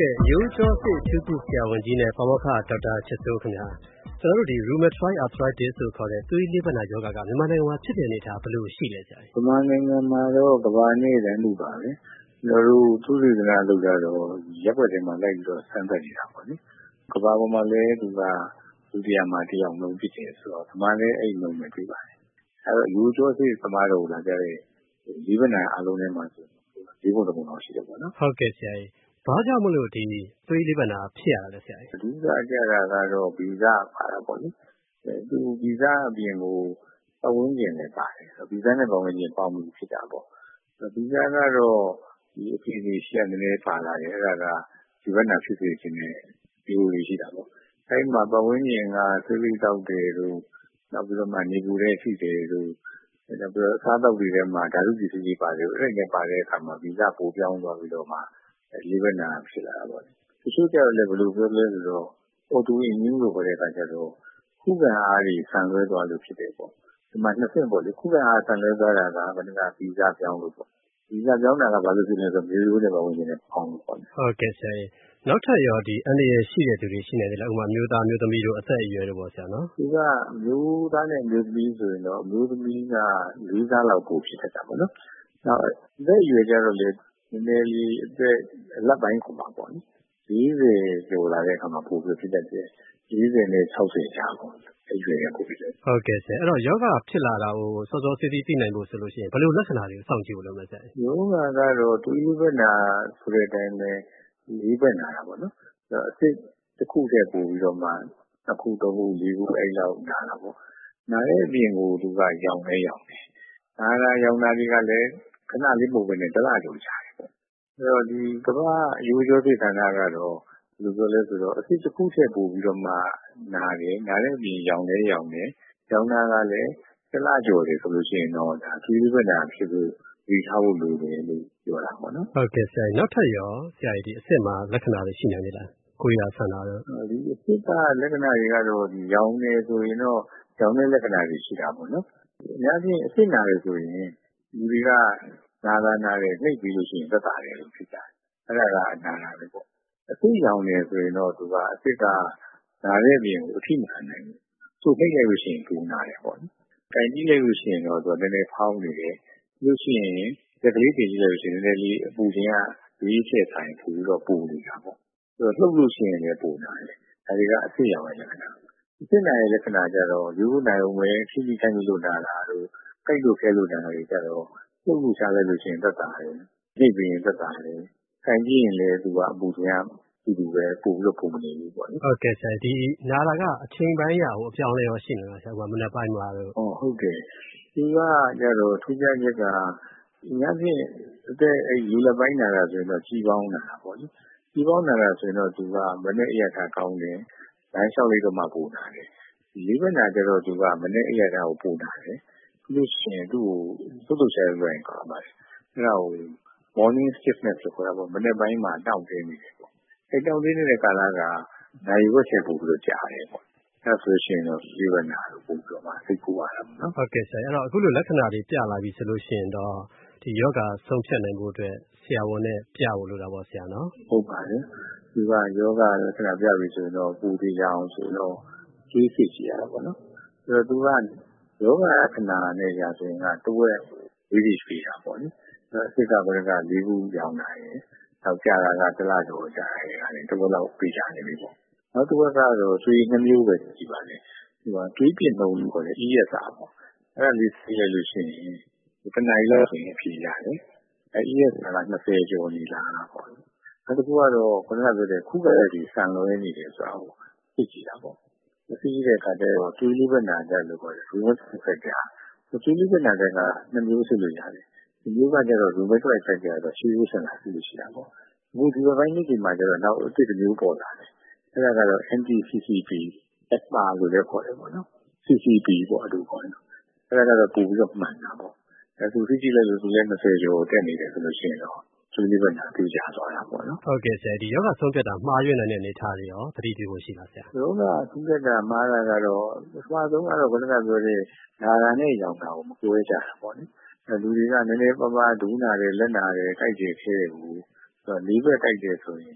ကဲ့ရိုးကြောစစ်အထူးကုဆရာဝန်ကြီးနဲ့ပါမောက္ခဒေါက်တာချစ်စိုးခင်ဗျာကျွန်တော်တို့ဒီ rheumatoid arthritis လို့ခေါ်တဲ့သွေးလေးပတ်နာရောဂါကမြန်မာနိုင်ငံမှာဖြစ်တဲ့အနေအထားဘယ်လိုရှိလဲဆရာ။မြန်မာနိုင်ငံမှာတော့ကမ္ဘာနဲ့တန်းတူပါပဲ။ကျွန်တော်တို့သုတေသနလုပ်ကြတော့ရပ်ကွက်ထဲမှာလိုက်ပြီးတော့စမ်းသပ်နေတာပေါ့လေ။ကမ္ဘာပေါ်မှာလည်းသူကဒုတိယမှာတစ်ယောက်နှုန်းဖြစ်တယ်ဆိုတော့ဒီမှာလည်းအဲ့နှုန်းပဲတွေ့ပါတယ်။အဲ့တော့ရိုးကြောစစ်သမားတော်လာကြတဲ့လေးပတ်နာအားလုံးထဲမှာဆိုလေးပုံတစ်ပုံတော့ရှိတယ်ပေါ့နော်။ဟုတ်ကဲ့ဆရာကြီး။ဘာကြောင့်မလို့ဒီသွေးလေးပတ်နာဖြစ်ရတာလဲဆရာကြီး။အဓိကကြတာကတော့ဗီဇပါတာပေါ့လေ။သူဗီဇအပြင်ကိုပတ်ဝန်းကျင်လည်းပါတယ်။ဗီဇနဲ့ပတ်ဝန်းကျင်ပေါင်းပြီးဖြစ်တာပေါ့။ဗီဇကတော့ဒီအဖြစ်တွေရှိရနည်းနည်းပါလာတယ်။အဲ့ဒါကဒီဘက်နာဖြစ်စေခြင်းနဲ့ဒီလိုလေးရှိတာပေါ့။အဲ့မှာပတ်ဝန်းကျင်ကသွေးလေးတောက်တယ်လို့နောက်ပြီးတော့မှနေပူတဲ့ရှိတယ်လို့နောက်ပြီးတော့အစားအသောက်တွေထဲမှာဓာတုပစ္စည်းတွေပါတယ်။အဲ့ဒါနဲ့ပါတဲ့အခါမှာဗီဇပိုပြောင်းသွားပြီးတော့မှလေးပတ်နာဖြစ်လာတာပေါ့။တချို့ကျတော့လည်းဘယ်လိုပြောလဲဆိုတော့ autoimmune လို့ခေါ်တဲ့အခါကျတော့ခုခံအားတွေဆန်လွဲသွားလို့ဖြစ်တယ်ပေါ့။ဒီမှာနှစ်ဆင့်ပေါ့လေခုခံအားဆန်လွဲသွားတာကဘယ်နှကဗီဇပြောင်းလို့ပေါ့။ဗီဇပြောင်းတာကဘာလို့ဖြစ်လဲဆိုတော့မျိုးရိုးနဲ့ပတ်ဝန်းကျင်နဲ့ပေါင်းလို့ပေါ့။ဟုတ်ကဲ့ဆရာကြီး။နောက်ထပ်ရောဒီအန္တရာယ်ရှိတဲ့သူတွေရှိနေတယ်လားဥပမာမျိုးသားမျိုးသမီးတို့အသက်အရွယ်တို့ပေါ့ဆရာနော်။သူကမျိုးသားနဲ့မျိုးသမီးဆိုရင်တော့မျိုးသမီးက၄ ဆလောက်ပိုဖြစ်တတ်တာပေါ့နော်။နောက်အသက်အရွယ်ကျတော့လေနည်းနည်းလေးအသက်အလတ်ပိုင်းခုမှာပေါ့လေ40ကျော်လာတဲ့အခါမှာပိုပြီးဖြစ်တတ်တယ်40နဲ့60ကြားပေါ့အဲ့ရွယ်ရပိုပြီးတယ်ဟုတ်ကဲ့ဆရာအဲ့တော့ယောဂဖြစ်လာတာကိုစောစောစီးစီးသိနိုင်ဖို့ဆိုလို့ရှိရင်ဘယ်လိုလက္ခဏာတွေကိုစောင့်ကြည့်ဖို့လုပ်မလဲဆရာယောဂကတော့သွေးလေးပတ်နာဆိုတဲ့အတိုင်းပဲလေးပတ်နာတာပေါ့နော်အစစ်တစ်ခုတည်းပို့ပြီးတော့မှတစ်ခုတော့ဘူးလေးခုအဲ့လောက်နာတာပေါ့နာတဲ့အပြင်ကိုသူကရောင်နေရောင်တယ်နာတာရောင်တာတွေကလည်းခဏလေးပုံပဲနဲ့တစ်လကျော်ကြာတယ်ပေါ့အဲ့တော့ဒီကမ္ဘာအယူကျော်သိဌာနကတော့ဘယ်လိုပြောလဲဆိုတော့အစစ်တစ်ခုတည်းပို့ပြီးတော့မှနာတယ်နာတဲ့အပြင်ရောင်နေရောင်တယ်ရောင်တာကလည်းတစ်လကျော်တယ်ဆိုလို့ရှိရင်တော့ဒါသွေးလေးပတ်နာဖြစ်ဖို့ဒီထားဖို့လိုတယ်လို့ပြောတာပေါ့နော်ဟုတ်ကဲ့ဆရာနောက်ထပ်ရောဆရာဒီအစစ်မှာလက္ခဏာတွေရှိနိုင်သေးလားကိုရဆန္ဒတော့ဒီအစစ်ကလက္ခဏာတွေကတော့ဒီရောင်နေဆိုရင်တော့ရောင်တဲ့လက္ခဏာတွေရှိတာပေါ့နော်အများကြီးအစစ်နာတယ်ဆိုရင်လူတွေကနာတယ်နှိပ်ပြီးလို့ရှိရင်သက်သာတယ်လို့ဖြစ်ကြတယ်အဲ့ဒါကနာတာပဲပေါ့အစစ်ရောင်နေဆိုရင်တော့သူကအစစ်ကနာတဲ့အပြင်ကိုအထိမခံနိုင်ဘူးသူနှိပ်လိုက်လို့ရှိရင်ပူနာတယ်ပေါ့နော်တိုင်ကြည့်လိုက်လို့ရှိရင်တော့သူကနည်းနည်းဖောင်းနေတယ်လို့ရှိရင်လက်ကလေးတင်ကြည့်လိုက်လို့ရှိရင်နည်းနည်းလေးအပူခြင်းကဒီချက်ဆိုင်ပူပြီးတော့ပူနေတာပေါ့လှုပ်လို့ရှိရင်လည်းပူနာတယ်ဒါတွေကအစစ်ရောင်ရဲ့လက္ခဏာအစစ်နာရဲ့လက္ခဏာကျတော့ရိုးရိုးနိုင်အောင်ပဲဖြည်းဖြည်းခိုင်းလို့နာတာတို့ကြိုက်လို့ခဲလို့နာတာတွေကျတော့လှုပ်လို့ရှားလိုက်လို့ရှိရင်သက်သာတယ်ကြိတ်ပြီးရင်သက်သာတယ်ခိုင်ကြည့်ရင်လည်းသူကအပူခြင်းတူတူပဲပူပြီးတော့ပူမနေဘူးပေါ့ဟုတ်ကဲ့ဆရာဒီနာတာကအချိန်ပိုင်းရအပြောင်းလဲရောရှိနေလားဆရာကမနေ့ပိုင်းမှာတော့ဟုတ်တယ်ဒီကကျတော့ထူးခြားချက်ကညဖြင့်အသက်အဲ့လူလက်ပိုင်းနာတာဆိုရင်တော့ကြီးပေါင်းနာတာပေါ့လေကြီးပေါင်းနာတာဆိုရင်တော့သူကမနေ့အရထားကောင်းတယ်လမ်းလျှောက်လိုက်တော့မှပူနာတယ်လေးဘက်နာကျတော့သူကမနေ့အရထားကိုပူနာတယ်ပြီးလို့ရှိရင်သူ့ကိုသုတ်ရှာရရင်ကောင်းပါတယ်အဲ့ဒါကို morning stiffness လို့ခေါ်တာပေါ့မနေ့ပိုင်းမှာတောင့်တင်းနေတယ်ပေါ့အဲ့တောင့်တင်းနေတဲ့ကာလကနိုင်ဝက်ချက်ပို့ပြီးတော့ကြာတယ်ပေါ့အဲ့ဆိုရှင်တော့လေးဘက်နာကိုပို့ပြီးတော့မှစိတ်ကူရတာပေါ့နော်ဟုတ်ကဲ့ဆရာအဲ့တော့အခုလိုလက္ခဏာတွေပြလာပြီဆိုလို့ရှိရင်တော့ဒီယောဂဆုံးဖြတ်နိုင်ဖို့အတွက်ဆရာဝန်နဲ့ပြဖို့လိုတာပေါ့ဆရာနော်ဟုတ်ပါတယ်ဒီကယောဂလက္ခဏာပြပြီဆိုရင်တော့ပူသေးကြအောင်ဆိုတော့ကြီးစစ်ကြည့်ရတာပေါ့နော်အဲ့တော့သူကယောဂလက္ခဏာနဲ့ရာဆိုရင်ကတဝက်ဝိရိရှိတာပေါ့နိအစစ်ကဘယ်က၄ခုရောင်းတာရယ်နောက်ကြာတာကတစ်လကျော်ကြာတယ်ကလည်းတဝက်လောက်ပြေးကြနေပြီပေါ့နောက်တစ်ဝက်ကတော့သွေးနှမျိုးပဲကြည့်ပါလေဒီကသွေးပြည့်နှုံလို့ခေါ်တယ် ESR ပေါ့အဲ့ဒါလေးသိလိုက်လို့ရှိရင်တစ်နိုင်လောက်ဆိုရင်ဖြေရတယ်အဲ့ ESR က20ကျော်နေလာတာပေါ့နောက်တစ်ခုကတော့ခုနကပြောတဲ့ခုကလေးကြီးဆန်လွဲနေတယ်ဆိုတာကိုသိကြည့်တာပေါ့သိကြည့်တဲ့အခါကျတော့သွေးလေးဘက်နာကြလို့ခေါ်တယ် rheumatoid factor သွေးလေးဘက်နာတဲ့က2မျိုးစစ်လို့ရတယ်ဒီမျိုးကကျတော့ rheumatoid factor ကတော့ရှေးရိုးဆန်လာသိလို့ရှိတာပေါ့အခုဒီဘက်ပိုင်းလေးမှာကျတော့နောက်အစ်တစ်မျိုးပေါ်လာတယ်အဲ့ဒါကတော့ anti-CCP asthma လို့လည်းခေါ်တယ်ပေါ့နော် CCP ပေါ့အဲ့လိုခေါ်တယ်အဲ့ဒါကတော့ပို့ပြီးတော့မှန်တာပေါ့အဲ့သူသိကြည့်လိုက်လို့သူလည်း20ကျော်တက်နေတယ်ဆိုလို့ရှိရင်တော့သွေးလေးဘက်နာသိကြသွားတာပေါ့နော်ဟုတ်ကဲ့ဆရာဒီယောဂဆုံးဖြတ်တာမှားရွံ့နေတဲ့အနေအထားတွေရောသတိပြုဖို့ရှိလားဆရာယောဂဆုံးဖြတ်တာမှားတာကတော့ပထမဆုံးကတော့ခုနကပြောတဲ့နာတာနဲ့ရောင်တာကိုမကွဲကြတာပေါ့နိလူတွေကနည်းနည်းပါးပါးဒူးနာတယ်လက်နာတယ်ကြိုက်တယ်ခဲတယ်ဘူးလေးဘက်ကြိုက်တယ်ဆိုရင်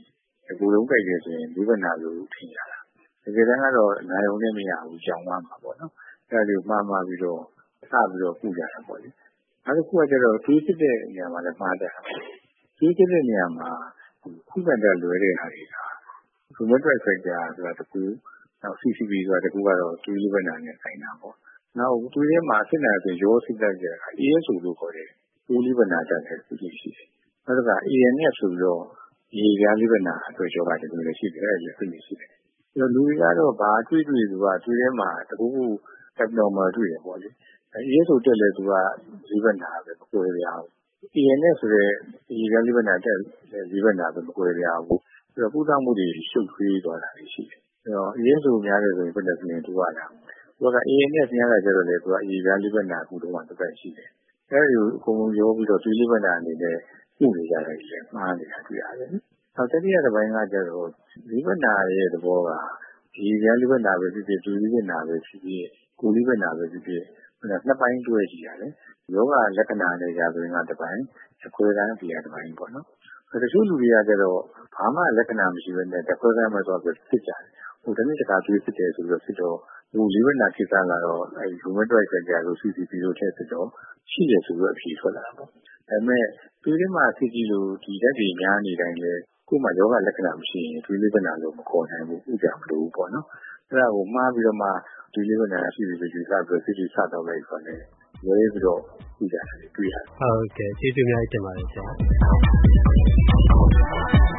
ကိုယ်လုံးကြိုက်တယ်ဆိုရင်လေးဘက်နာလို့ထင်ရတာတကယ်တမ်းကတော့နာယုံနဲ့မရဘူးကြောင်သွားမှာပေါ့နော်အဲ့ဒါလေးမှားပြီးတော့စပြီးတော့ကုကြတာပေါ့လေနောက်တစ်ခုကကျတော့သွေးစစ်တဲ့နေရာမှာလည်းမှားတယ်သွေးစစ်တဲ့နေရာမှာခုခံတဲ့လွယ်တဲ့ဟာတွေကrheumatoid factor ဆိုတာတခုနောက် CCP ဆိုတာတခုကတော့သွေးလေးဘက်နာနဲ့ဆိုင်တာပေါ့နောက်သွေးထဲမှာစစ်နာဆိုရောစစ်တဲ့ကြတာ ASO လို့ခေါ်တယ်သွေးလေးဘက်နာတက်တဲ့သူတွေရှိတယ်နောက်က ANF ဆိုပြီးတော့ရေပြားလေးဘက်နာအတွက်ရောဂါတခုလည်းရှိတယ်အဲ့ဒီသိနေရှိတယ်လူတွေကတော့ဘာတွေ့သူကသွေးထဲမှာတခုခု abnormal တွေ့တယ်ပေါ့လေASO တက်လဲသူကလေးဘက်နာပဲမကွဲပြားဘူး ANF ဆိုတဲ့ရေပြားလေးဘက်နာတက်လေးဘက်နာပဲမကွဲပြားဘူးအဲ့တော့ကုသမှုတွေရှုပ်ထွေးသွားတာရှိတယ်အဲ့တော့ ASO များတယ်ဆိုရင်ဘယ်နဲ့ပြင်တူရတာသူက ANF များတာကျတော့လေသူကရေပြားလေးဘက်နာကုတော့မှတစ်ပတ်ရှိတယ်အဲ့ဒီအကုန်လုံးရောပြီးတော့သွေးလေးဘက်နာအနေနဲ့ပြုနေကြတယ်လေမှားနေတာတွေ့ရတယ်နောက်တတိယတစ်ပိုင်းကကျတော့လေးဘက်နာရဲ့သဘောကရေပြားလေးဘက်နာပဲဖြစ်ဖြစ်သွေးလေးဘက်နာပဲဖြစ်ဖြစ်ကိုယ်လေးဘက်နာပဲဖြစ်ဖြစ်နှစ်ပိုင်းတွဲကြည့်ရတယ်ယောဂလက္ခဏာနဲ့ရာဇဝင်ကတစ်ပိုင်းအခွဲတန်းတရားတစ်ပိုင်းပေါ့နော်တချို့လူတွေကကျတော့ဘာမှလက္ခဏာမရှိဘဲနဲ့တစ်ခွဲတန်းမှဆိုတော့ဖြစ်ကြတယ်ဒီနေ့တခါသွေးဖြစ်တယ်ဆိုတော့ဖြစ်တော့လူလေးဘက်နာဖြစ်တာကတော့အဲ rheumatoid factor လို့ CCP လို့ထည့်ဖြစ်တော့ရှိတယ်ဆိုတော့အဖြေထွက်လာတာပေါ့ဒါပေမဲ့သွေးထဲမှာဖြစ်ကြည့်လို့ဒီဓာတ်တွေများနေတိုင်းလေကိုယ်မှာယောဂလက္ခဏာမရှိရင်သွေးလေးဘက်နာလို့မခေါ်နိုင်ဘူးဥကြမလို့ပေါ့နော်အဲ့ဒါကိုမှားပြီးတော့မှသွေးလေးဘက်နာရှိပြီဆိုပြီးစပြီးစစ်စစ်စတော့လိုက်ဆိုတယ်ဝဲပြီးတော့ဥကြတယ်တွေ့ရတယ်ဟုတ်ကဲ့ကျေးဇူးများတင်ပါတယ်ဆရာ